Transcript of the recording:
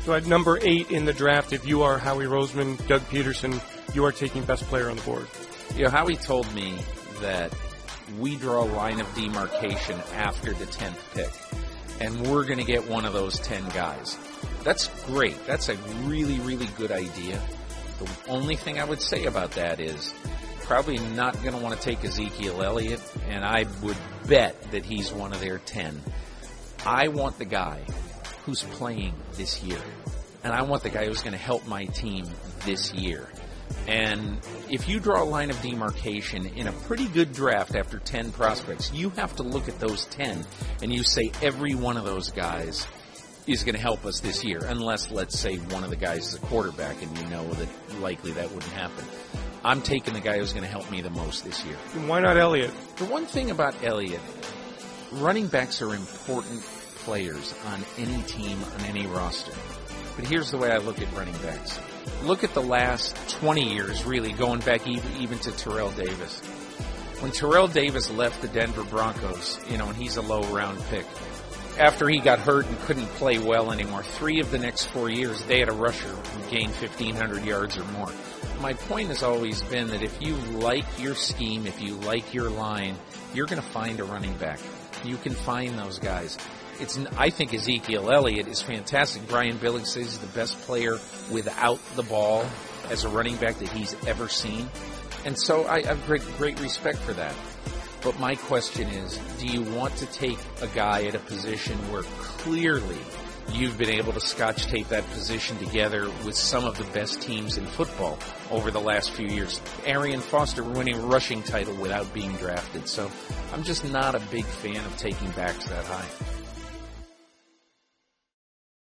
So at number 8 in the draft, if you are Howie Roseman, Doug Peterson, you are taking best player on the board. You know, Howie told me that we draw a line of demarcation after the 10th pick, and we're going to get one of those 10 guys. That's great. That's a really, really good idea. The only thing I would say about that is probably not going to want to take Ezekiel Elliott, and I would bet that he's one of their 10. I want the guy who's playing this year, and I want the guy who's going to help my team this year. And if you draw a line of demarcation in a pretty good draft after 10 prospects, you have to look at those 10 and you say every one of those guys is going to help us this year, unless, let's say, one of the guys is a quarterback and you know that likely that wouldn't happen. I'm taking the guy who's going to help me the most this year. And why not Elliott? The one thing about Elliott, running backs are important players on any team, on any roster. But here's the way I look at running backs. Look at the last 20 years, really, going back even to Terrell Davis. When Terrell Davis left the Denver Broncos, and he's a low-round pick, after he got hurt and couldn't play well anymore, 3 of the next 4 years, they had a rusher who gained 1,500 yards or more. My point has always been that if you like your scheme, if you like your line, you're going to find a running back. You can find those guys. I think Ezekiel Elliott is fantastic. Brian Billick says he's the best player without the ball as a running back that he's ever seen. And so I have great respect for that. But my question is, do you want to take a guy at a position where clearly you've been able to scotch tape that position together with some of the best teams in football over the last few years? Arian Foster winning a rushing title without being drafted. So I'm just not a big fan of taking backs that high.